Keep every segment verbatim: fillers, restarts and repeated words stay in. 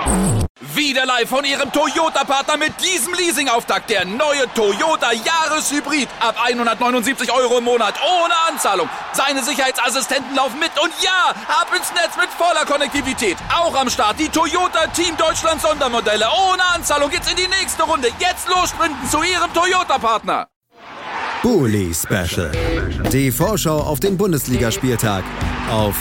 Wieder live von Ihrem Toyota-Partner mit diesem Leasing-Auftakt. Der neue Toyota Jahreshybrid. Ab hundertneunundsiebzig Euro im Monat. Ohne Anzahlung. Seine Sicherheitsassistenten laufen mit. Und ja, ab ins Netz mit voller Konnektivität. Auch am Start die Toyota Team Deutschland Sondermodelle. Ohne Anzahlung geht's in die nächste Runde. Jetzt los sprinten zu Ihrem Toyota-Partner. Bully Special. Die Vorschau auf den Bundesligaspieltag. Auf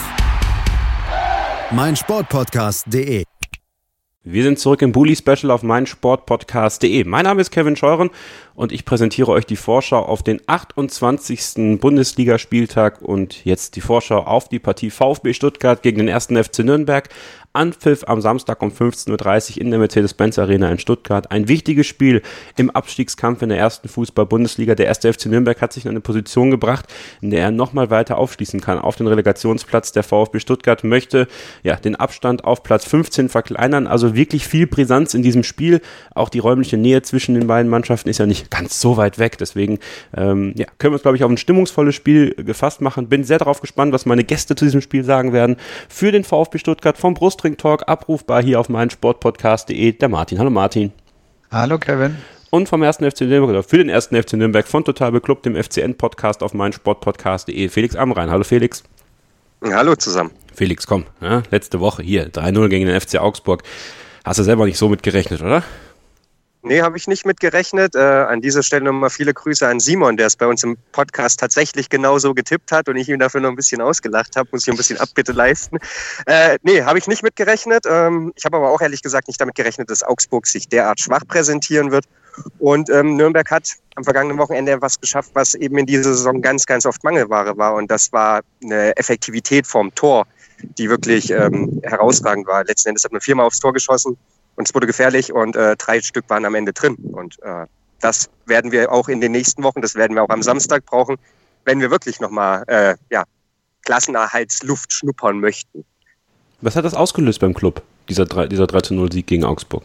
meinsportpodcast punkt de. Wir sind zurück im Bully-Special auf meinsportpodcast punkt de. Mein Name ist Kevin Scheuren und ich präsentiere euch die Vorschau auf den achtundzwanzigsten Bundesligaspieltag und jetzt die Vorschau auf die Partie VfB Stuttgart gegen den ersten F C Nürnberg. Anpfiff am Samstag um fünfzehn Uhr dreißig in der Mercedes-Benz Arena in Stuttgart. Ein wichtiges Spiel im Abstiegskampf in der ersten Fußball-Bundesliga. Der erste F C Nürnberg hat sich in eine Position gebracht, in der er nochmal weiter aufschließen kann auf den Relegationsplatz. Der VfB Stuttgart möchte ja den Abstand auf Platz fünfzehn verkleinern. Also wirklich viel Brisanz in diesem Spiel. Auch die räumliche Nähe zwischen den beiden Mannschaften ist ja nicht ganz so weit weg. Deswegen ähm, ja, können wir uns, glaube ich, auf ein stimmungsvolles Spiel gefasst machen. Bin sehr darauf gespannt, was meine Gäste zu diesem Spiel sagen werden. Für den VfB Stuttgart vom Brust Talk abrufbar hier auf meinsportpodcast punkt de, der Martin. Hallo Martin. Hallo Kevin. Und vom ersten F C Nürnberg, oder für den ersten F C Nürnberg von Total Beklubbt, dem F C N-Podcast auf meinsportpodcast punkt de, Felix Amrein. Hallo Felix. Hallo zusammen. Felix, komm, ja, letzte Woche hier, drei null gegen den F C Augsburg. Hast du selber nicht so mit gerechnet, oder? Nee, habe ich nicht mit gerechnet. Äh, an dieser Stelle nochmal viele Grüße an Simon, der es bei uns im Podcast tatsächlich genauso getippt hat und ich ihm dafür noch ein bisschen ausgelacht habe. Muss ich ein bisschen Abbitte leisten. Äh, nee, habe ich nicht mit gerechnet. Ähm, ich habe aber auch ehrlich gesagt nicht damit gerechnet, dass Augsburg sich derart schwach präsentieren wird. Und ähm, Nürnberg hat am vergangenen Wochenende etwas geschafft, was eben in dieser Saison ganz, ganz oft Mangelware war. Und das war eine Effektivität vorm Tor, die wirklich ähm, herausragend war. Letzten Endes hat man viermal aufs Tor geschossen. Und es wurde gefährlich und äh, drei Stück waren am Ende drin. Und äh, das werden wir auch in den nächsten Wochen, das werden wir auch am Samstag brauchen, wenn wir wirklich nochmal äh, ja, Klassenerhaltsluft schnuppern möchten. Was hat das ausgelöst beim Club, dieser, dieser drei zu null Sieg gegen Augsburg?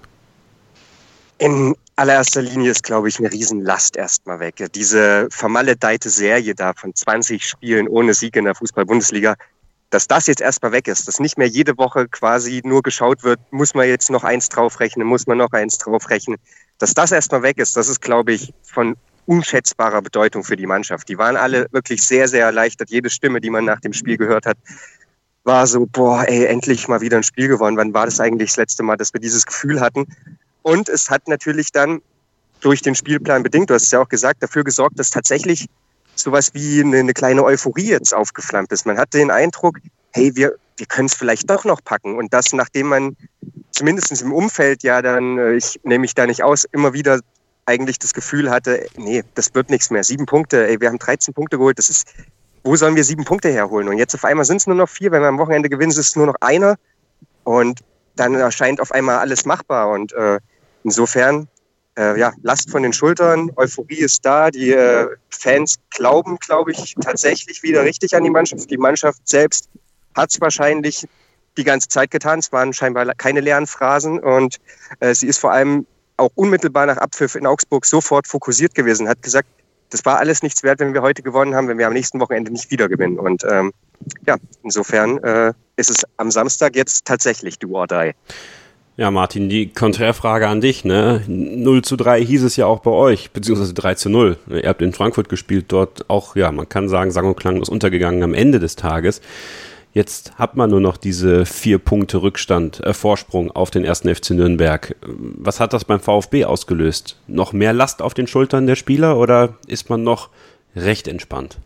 In allererster Linie ist, glaube ich, eine Riesenlast erstmal weg. Diese vermaledeite Serie da von zwanzig Spielen ohne Sieg in der Fußball-Bundesliga, dass das jetzt erstmal weg ist, dass nicht mehr jede Woche quasi nur geschaut wird, muss man jetzt noch eins draufrechnen, muss man noch eins draufrechnen. Dass das erstmal weg ist, das ist, glaube ich, von unschätzbarer Bedeutung für die Mannschaft. Die waren alle wirklich sehr, sehr erleichtert. Jede Stimme, die man nach dem Spiel gehört hat, war so, boah, ey, endlich mal wieder ein Spiel gewonnen. Wann war das eigentlich das letzte Mal, dass wir dieses Gefühl hatten? Und es hat natürlich dann durch den Spielplan bedingt, du hast es ja auch gesagt, dafür gesorgt, dass tatsächlich sowas wie eine, eine kleine Euphorie jetzt aufgeflammt ist. Man hatte den Eindruck, hey, wir, wir können es vielleicht doch noch packen. Und das, nachdem man zumindest im Umfeld ja dann, ich nehme mich da nicht aus, immer wieder eigentlich das Gefühl hatte, nee, das wird nichts mehr. Sieben Punkte, ey, wir haben dreizehn Punkte geholt. Das ist, wo sollen wir sieben Punkte herholen? Und jetzt auf einmal sind es nur noch vier. Wenn wir am Wochenende gewinnen, ist es nur noch einer. Und dann erscheint auf einmal alles machbar. Und äh, insofern, Äh, ja, Last von den Schultern, Euphorie ist da, die äh, Fans glauben, glaube ich, tatsächlich wieder richtig an die Mannschaft. Die Mannschaft selbst hat es wahrscheinlich die ganze Zeit getan, es waren scheinbar keine leeren Phrasen und äh, sie ist vor allem auch unmittelbar nach Abpfiff in Augsburg sofort fokussiert gewesen, hat gesagt, das war alles nichts wert, wenn wir heute gewonnen haben, wenn wir am nächsten Wochenende nicht wieder gewinnen. Und ähm, ja, insofern äh, ist es am Samstag jetzt tatsächlich do or die. Ja, Martin, die Konträrfrage an dich, ne? null zu drei hieß es ja auch bei euch, beziehungsweise drei zu null. Ihr habt in Frankfurt gespielt, dort auch, ja, man kann sagen, sang- und klanglos untergegangen am Ende des Tages. Jetzt hat man nur noch diese vier Punkte Rückstand, äh, Vorsprung auf den ersten F C Nürnberg. Was hat das beim VfB ausgelöst? Noch mehr Last auf den Schultern der Spieler oder ist man noch recht entspannt?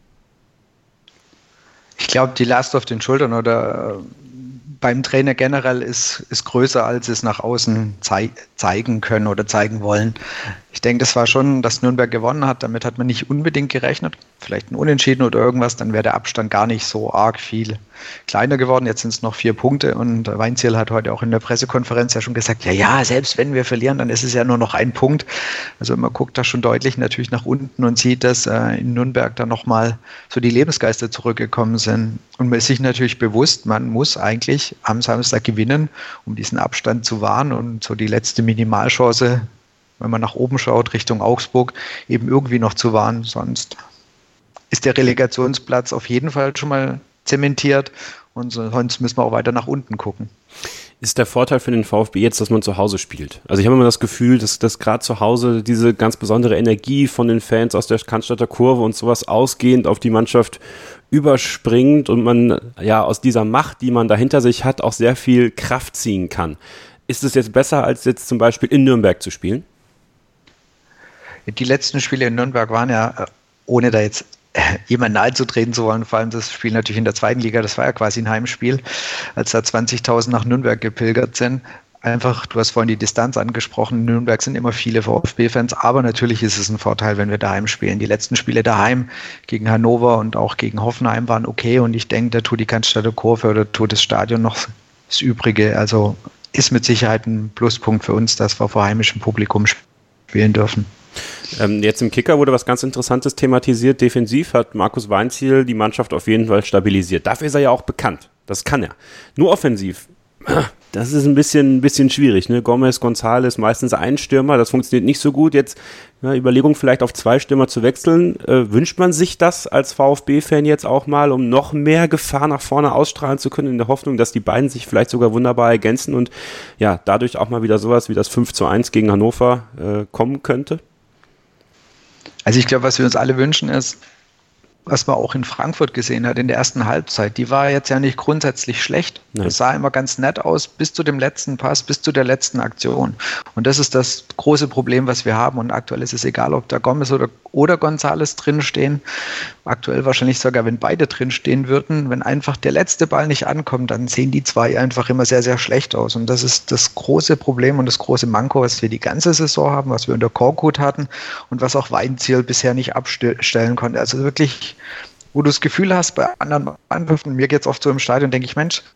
Ich glaube, die Last auf den Schultern oder beim Trainer generell ist, ist größer, als es nach außen zei- zeigen können oder zeigen wollen. Ich denke, das war schon, dass Nürnberg gewonnen hat. Damit hat man nicht unbedingt gerechnet. Vielleicht ein Unentschieden oder irgendwas, dann wäre der Abstand gar nicht so arg viel kleiner geworden. Jetzt sind es noch vier Punkte und Weinzierl hat heute auch in der Pressekonferenz ja schon gesagt, ja, ja, selbst wenn wir verlieren, dann ist es ja nur noch ein Punkt. Also man guckt da schon deutlich natürlich nach unten und sieht, dass äh, in Nürnberg dann nochmal so die Lebensgeister zurückgekommen sind. Und man ist sich natürlich bewusst, man muss eigentlich am Samstag gewinnen, um diesen Abstand zu wahren und so die letzte Minimalchance, wenn man nach oben schaut, Richtung Augsburg, eben irgendwie noch zu wahren. Sonst ist der Relegationsplatz auf jeden Fall schon mal zementiert und sonst müssen wir auch weiter nach unten gucken. Ist der Vorteil für den VfB jetzt, dass man zu Hause spielt? Also ich habe immer das Gefühl, dass, dass gerade zu Hause diese ganz besondere Energie von den Fans aus der Cannstatter Kurve und sowas ausgehend auf die Mannschaft überspringt und man ja aus dieser Macht, die man da hinter sich hat, auch sehr viel Kraft ziehen kann. Ist es jetzt besser, als jetzt zum Beispiel in Nürnberg zu spielen? Die letzten Spiele in Nürnberg waren ja, ohne da jetzt jemand nahe zu treten zu wollen, vor allem das Spiel natürlich in der zweiten Liga, das war ja quasi ein Heimspiel, als da zwanzigtausend nach Nürnberg gepilgert sind. Einfach, du hast vorhin die Distanz angesprochen, in Nürnberg sind immer viele VfB-Fans, aber natürlich ist es ein Vorteil, wenn wir daheim spielen. Die letzten Spiele daheim gegen Hannover und auch gegen Hoffenheim waren okay und ich denke, da tut die Cannstatter Kurve oder tut das Stadion noch das Übrige. Also ist mit Sicherheit ein Pluspunkt für uns, dass wir vor heimischem Publikum spielen dürfen. Ähm, jetzt im Kicker wurde was ganz Interessantes thematisiert. Defensiv hat Markus Weinzierl die Mannschaft auf jeden Fall stabilisiert. Dafür ist er ja auch bekannt. Das kann er. Nur offensiv, das ist ein bisschen, ein bisschen schwierig. Ne? Gomez, González, meistens ein Stürmer. Das funktioniert nicht so gut. Jetzt ja, Überlegung, vielleicht auf zwei Stürmer zu wechseln. Äh, wünscht man sich das als VfB-Fan jetzt auch mal, um noch mehr Gefahr nach vorne ausstrahlen zu können, in der Hoffnung, dass die beiden sich vielleicht sogar wunderbar ergänzen und ja, dadurch auch mal wieder sowas wie das fünf zu eins gegen Hannover äh, kommen könnte? Also ich glaube, was wir uns alle wünschen ist, was man auch in Frankfurt gesehen hat in der ersten Halbzeit, die war jetzt ja nicht grundsätzlich schlecht. Nein. Das sah immer ganz nett aus, bis zu dem letzten Pass, bis zu der letzten Aktion. Und das ist das große Problem, was wir haben. Und aktuell ist es egal, ob da Gomez oder, oder González drinstehen. Aktuell wahrscheinlich sogar, wenn beide drinstehen würden. Wenn einfach der letzte Ball nicht ankommt, dann sehen die zwei einfach immer sehr, sehr schlecht aus. Und das ist das große Problem und das große Manko, was wir die ganze Saison haben, was wir unter Korkut hatten und was auch Weinzierl bisher nicht abstellen konnte. Also wirklich, wo du das Gefühl hast, bei anderen Mannschaften, mir geht es oft so im Stadion, denke ich, Mensch,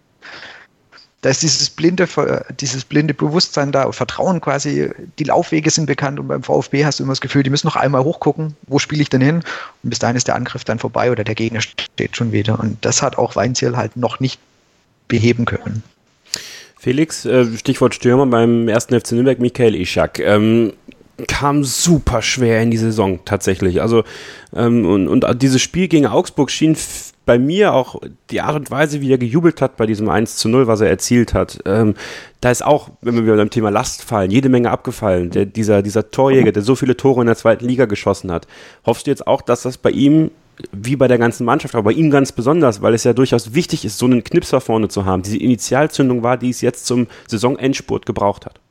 da ist dieses blinde, dieses blinde Bewusstsein da, Vertrauen quasi, die Laufwege sind bekannt und beim VfB hast du immer das Gefühl, die müssen noch einmal hochgucken, wo spiele ich denn hin? Und bis dahin ist der Angriff dann vorbei oder der Gegner steht schon wieder. Und das hat auch Weinzierl halt noch nicht beheben können. Felix, Stichwort Stürmer beim ersten F C Nürnberg, Michael Ischak. Ähm, kam super schwer in die Saison tatsächlich. Also ähm, und, und dieses Spiel gegen Augsburg schien f- bei mir auch die Art und Weise, wie er gejubelt hat bei diesem eins zu null, was er erzielt hat. Ähm, da ist auch, wenn wir wieder beim Thema Last fallen, jede Menge abgefallen. Der, dieser, dieser Torjäger, der so viele Tore in der zweiten Liga geschossen hat. Hoffst du jetzt auch, dass das bei ihm, wie bei der ganzen Mannschaft, aber bei ihm ganz besonders, weil es ja durchaus wichtig ist, so einen Knipser vorne zu haben, diese Initialzündung war, die es jetzt zum Saisonendspurt gebraucht hat?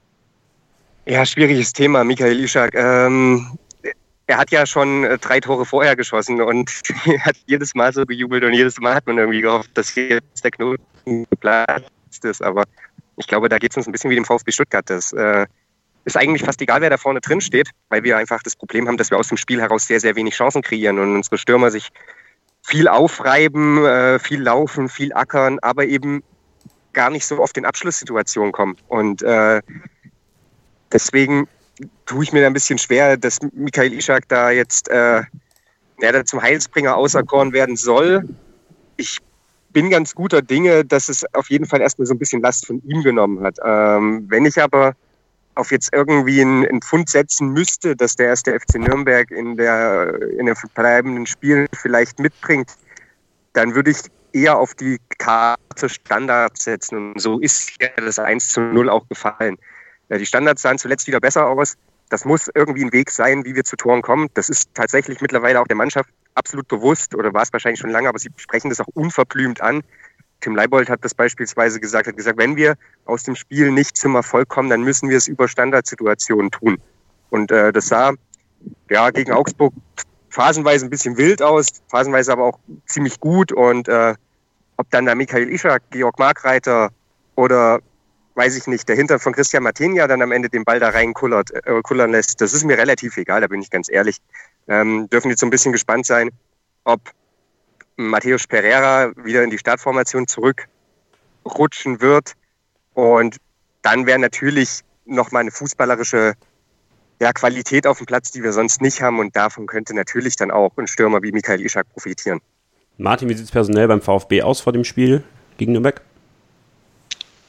Ja, schwieriges Thema, Michael Ischak. Ähm, er hat ja schon äh, drei Tore vorher geschossen und er hat jedes Mal so gejubelt und jedes Mal hat man irgendwie gehofft, dass jetzt der Knoten geplatzt ist. Aber ich glaube, da geht es uns ein bisschen wie dem VfB Stuttgart. Das äh, ist eigentlich fast egal, wer da vorne drin steht, weil wir einfach das Problem haben, dass wir aus dem Spiel heraus sehr, sehr wenig Chancen kreieren und unsere Stürmer sich viel aufreiben, äh, viel laufen, viel ackern, aber eben gar nicht so oft in Abschlusssituationen kommen. Und äh, deswegen tue ich mir da ein bisschen schwer, dass Michael Ischak da jetzt äh, ja, da zum Heilsbringer auserkoren werden soll. Ich bin ganz guter Dinge, dass es auf jeden Fall erstmal so ein bisschen Last von ihm genommen hat. Ähm, wenn ich aber auf jetzt irgendwie einen, einen Pfund setzen müsste, dass der erste F C Nürnberg in, der, in den verbleibenden Spielen vielleicht mitbringt, dann würde ich eher auf die Karte Standards setzen. Und so ist ja das eins zu null auch gefallen. Die Standards sahen zuletzt wieder besser aus. Das muss irgendwie ein Weg sein, wie wir zu Toren kommen. Das ist tatsächlich mittlerweile auch der Mannschaft absolut bewusst oder war es wahrscheinlich schon lange, aber sie sprechen das auch unverblümt an. Tim Leibold hat das beispielsweise gesagt, hat gesagt, wenn wir aus dem Spiel nicht zum Erfolg kommen, dann müssen wir es über Standardsituationen tun. Und äh, das sah ja gegen Augsburg phasenweise ein bisschen wild aus, phasenweise aber auch ziemlich gut. Und äh, ob dann da Michael Ischak, Georg Markreiter oder weiß ich nicht, der Hintern von Christian Martinia dann am Ende den Ball da rein kullert, äh, kullern lässt, das ist mir relativ egal, da bin ich ganz ehrlich. Ähm, dürfen jetzt so ein bisschen gespannt sein, ob Matthäus Pereira wieder in die Startformation zurückrutschen wird. Und dann wäre natürlich nochmal eine fußballerische ja, Qualität auf dem Platz, die wir sonst nicht haben. Und davon könnte natürlich dann auch ein Stürmer wie Michael Ischak profitieren. Martin, wie sieht es personell beim VfB aus vor dem Spiel gegen Nürnberg?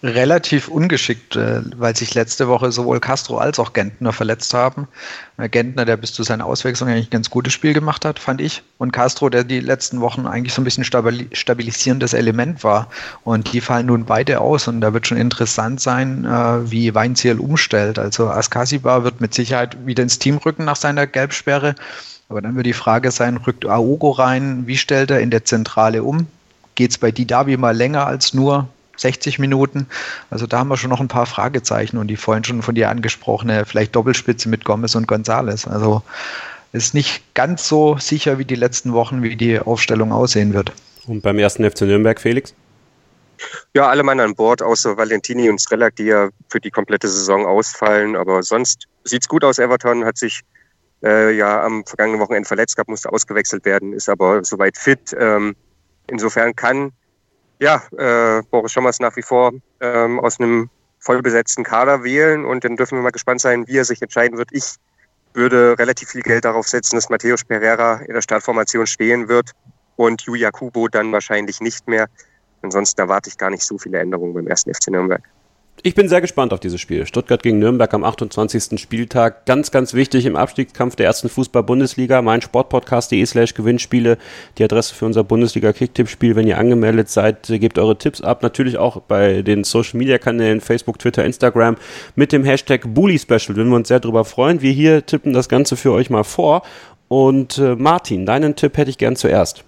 relativ ungeschickt, weil sich letzte Woche sowohl Castro als auch Gentner verletzt haben. Gentner, der bis zu seiner Auswechslung eigentlich ein ganz gutes Spiel gemacht hat, fand ich. Und Castro, der die letzten Wochen eigentlich so ein bisschen stabilisierendes Element war. Und die fallen nun beide aus. Und da wird schon interessant sein, wie Weinzierl umstellt. Also Askasiba wird mit Sicherheit wieder ins Team rücken nach seiner Gelbsperre. Aber dann wird die Frage sein, rückt Aogo rein? Wie stellt er in der Zentrale um? Geht es bei Didavi mal länger als nur sechzig Minuten. Also da haben wir schon noch ein paar Fragezeichen und die vorhin schon von dir angesprochene vielleicht Doppelspitze mit Gomez und González. Also ist nicht ganz so sicher wie die letzten Wochen, wie die Aufstellung aussehen wird. Und beim ersten F C Nürnberg, Felix? Ja, alle Mann an Bord, außer Valentini und Strelak, die ja für die komplette Saison ausfallen. Aber sonst sieht's gut aus. Everton hat sich äh, ja am vergangenen Wochenende verletzt gehabt, musste ausgewechselt werden, ist aber soweit fit. Ähm, insofern kann Ja, äh, Boris Schommers nach wie vor ähm, aus einem vollbesetzten Kader wählen und dann dürfen wir mal gespannt sein, wie er sich entscheiden wird. Ich würde relativ viel Geld darauf setzen, dass Matthäus Pereira in der Startformation stehen wird und Yuya Kubo dann wahrscheinlich nicht mehr. Ansonsten erwarte ich gar nicht so viele Änderungen beim ersten F C Nürnberg. Ich bin sehr gespannt auf dieses Spiel. Stuttgart gegen Nürnberg am achtundzwanzigsten Spieltag. Ganz, ganz wichtig im Abstiegskampf der ersten Fußball-Bundesliga. Mein Sportpodcast.de slash Gewinnspiele. Die Adresse für unser Bundesliga-Kicktipp-Spiel. Wenn ihr angemeldet seid, gebt eure Tipps ab. Natürlich auch bei den Social-Media-Kanälen Facebook, Twitter, Instagram mit dem Hashtag Bully Special. Würden wir uns sehr darüber freuen. Wir hier tippen das Ganze für euch mal vor. Und äh, Martin, deinen Tipp hätte ich gern zuerst.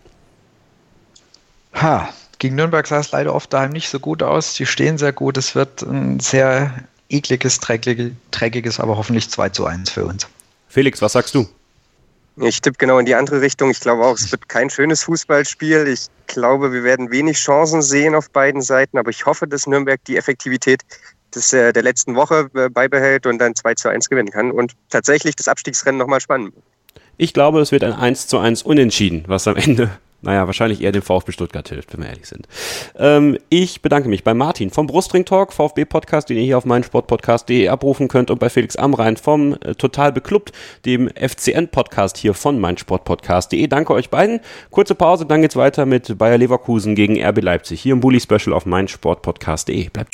Ha, gegen Nürnberg sah es leider oft daheim nicht so gut aus. Die stehen sehr gut. Es wird ein sehr ekliges, dreckiges, aber hoffentlich zwei zu eins für uns. Felix, was sagst du? Ich tippe genau in die andere Richtung. Ich glaube auch, es wird kein schönes Fußballspiel. Ich glaube, wir werden wenig Chancen sehen auf beiden Seiten. Aber ich hoffe, dass Nürnberg die Effektivität des, äh, der letzten Woche äh, beibehält und dann zwei zu eins gewinnen kann. Und tatsächlich das Abstiegsrennen nochmal spannend. Ich glaube, es wird ein eins zu eins Unentschieden, was am Ende... Naja, wahrscheinlich eher dem VfB Stuttgart hilft, wenn wir ehrlich sind. Ähm, ich bedanke mich bei Martin vom Brustring Talk, VfB-Podcast, den ihr hier auf meinsportpodcast punkt de abrufen könnt, und bei Felix Amrain vom äh, Total Beklubbt, dem F C N-Podcast hier von meinsportpodcast punkt de. Danke euch beiden. Kurze Pause, dann geht's weiter mit Bayer Leverkusen gegen R B Leipzig hier im Bully Special auf meinsportpodcast punkt de. Bleibt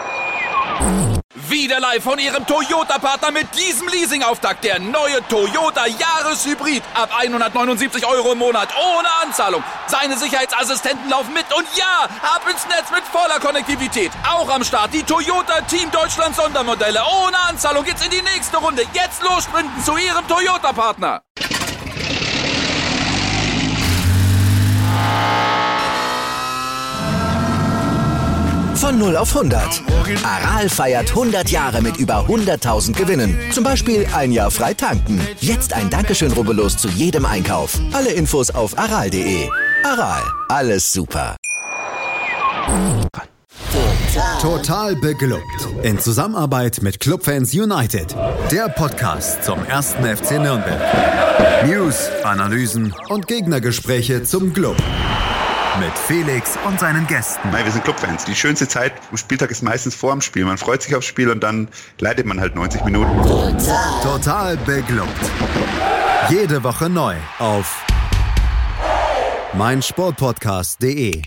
wieder live von Ihrem Toyota-Partner mit diesem Leasing-Auftakt. Der neue Toyota Jahreshybrid. Ab hundertneunundsiebzig Euro im Monat. Ohne Anzahlung. Seine Sicherheitsassistenten laufen mit. Und ja, ab ins Netz mit voller Konnektivität. Auch am Start die Toyota Team Deutschland Sondermodelle. Ohne Anzahlung geht's in die nächste Runde. Jetzt los sprinten zu Ihrem Toyota-Partner. Von null auf hundert. Aral feiert hundert Jahre mit über hunderttausend Gewinnen. Zum Beispiel ein Jahr frei tanken. Jetzt ein Dankeschön, rubbellos zu jedem Einkauf. Alle Infos auf aral punkt de. Aral, alles super. Total beglückt. In Zusammenarbeit mit Clubfans United. Der Podcast zum ersten F C Nürnberg. News, Analysen und Gegnergespräche zum Club. Mit Felix und seinen Gästen. Nein, wir sind Clubfans. Die schönste Zeit am Spieltag ist meistens vor dem Spiel. Man freut sich aufs Spiel und dann leidet man halt neunzig Minuten. Total, Total beglückt. Jede Woche neu auf meinsportpodcast punkt de.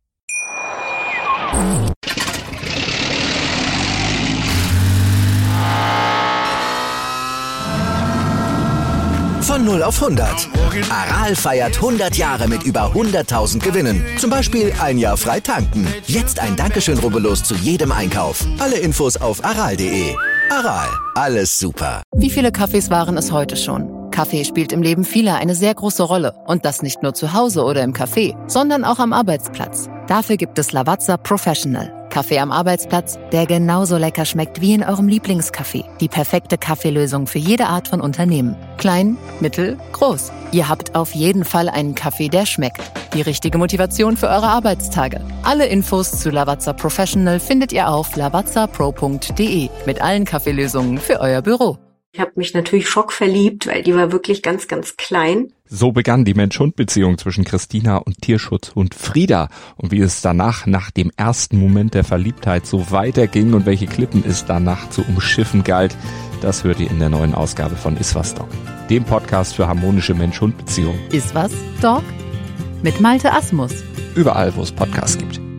Von null auf hundert. Aral feiert hundert Jahre mit über hunderttausend Gewinnen. Zum Beispiel ein Jahr frei tanken. Jetzt ein Dankeschön, rubbellos zu jedem Einkauf. Alle Infos auf aral punkt de. Aral, alles super. Wie viele Kaffees waren es heute schon? Kaffee spielt im Leben vieler eine sehr große Rolle. Und das nicht nur zu Hause oder im Café, sondern auch am Arbeitsplatz. Dafür gibt es Lavazza Professional. Kaffee am Arbeitsplatz, der genauso lecker schmeckt wie in eurem Lieblingscafé. Die perfekte Kaffeelösung für jede Art von Unternehmen. Klein, mittel, groß. Ihr habt auf jeden Fall einen Kaffee, der schmeckt. Die richtige Motivation für eure Arbeitstage. Alle Infos zu Lavazza Professional findet ihr auf lavazza pro punkt de mit allen Kaffeelösungen für euer Büro. Ich habe mich natürlich schockverliebt, weil die war wirklich ganz, ganz klein. So begann die Mensch-Hund-Beziehung zwischen Christina und Tierschutzhund Frieda. Und wie es danach, nach dem ersten Moment der Verliebtheit, so weiterging und welche Klippen es danach zu umschiffen galt, das hört ihr in der neuen Ausgabe von Iswas Dog, dem Podcast für harmonische Mensch-Hund-Beziehungen. Iswas Dog? Mit Malte Asmus. Überall, wo es Podcasts gibt.